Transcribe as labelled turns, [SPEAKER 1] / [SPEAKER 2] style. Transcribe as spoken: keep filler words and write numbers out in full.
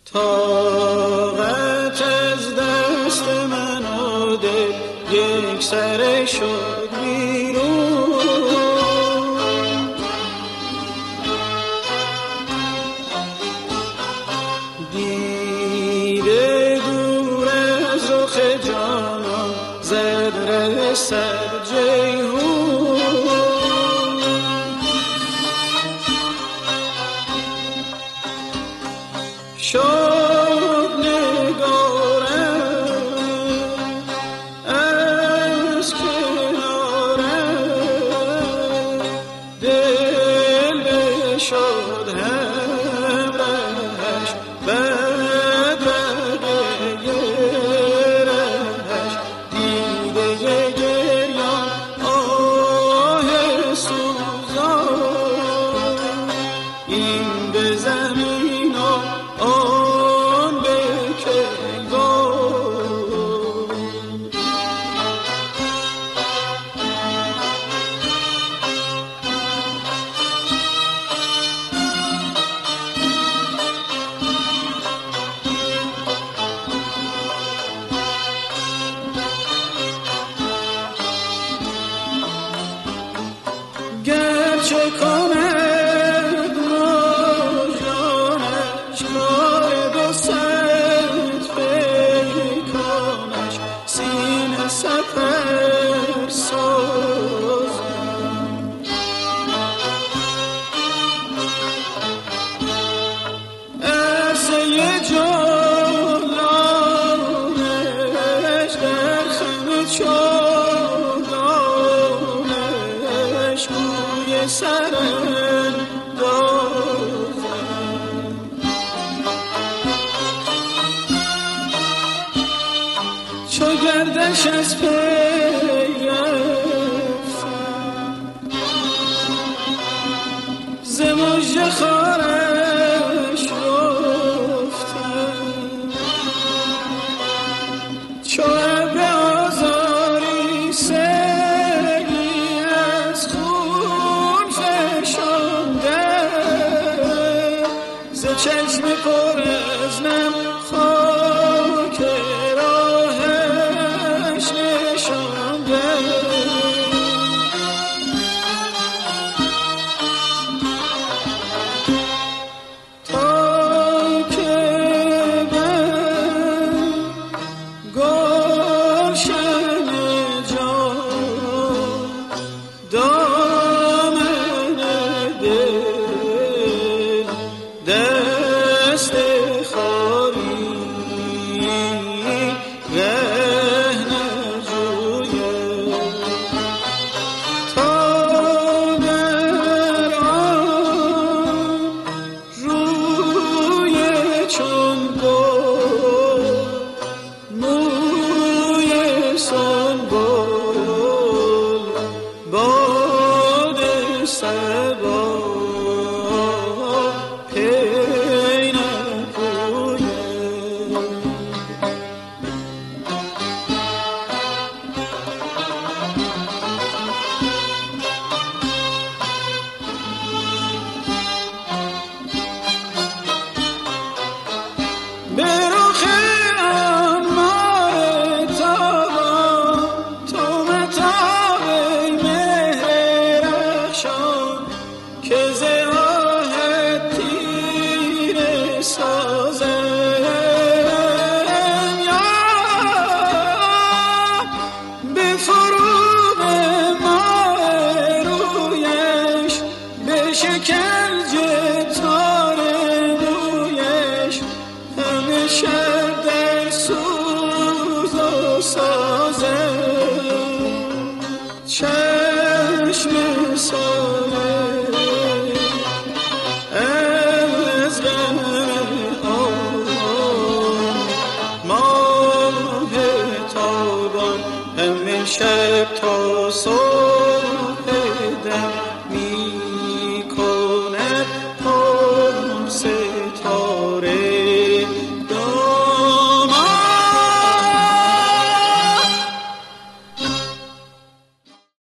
[SPEAKER 1] طاقت از دست من و دل یک سره شد بیرون. دیده دور از رخ جانان زد رسد جیهون. شد نگارم از کنارم، دل بشد همرهش بد بقیرش. دیده گریان آه سوزان، این به زمین و آن به کیوان. گرچه کند مژگانش کار دو صد پیکانش، سینه سپر سازم. عرصه جولانش در خم چوگانش، بوی سراندازم. چو گردش از پی رفتم، ز مژه خارش رفتم. چو ابر آذاری سیلی از خون فشاندم، ز چشم پر از نم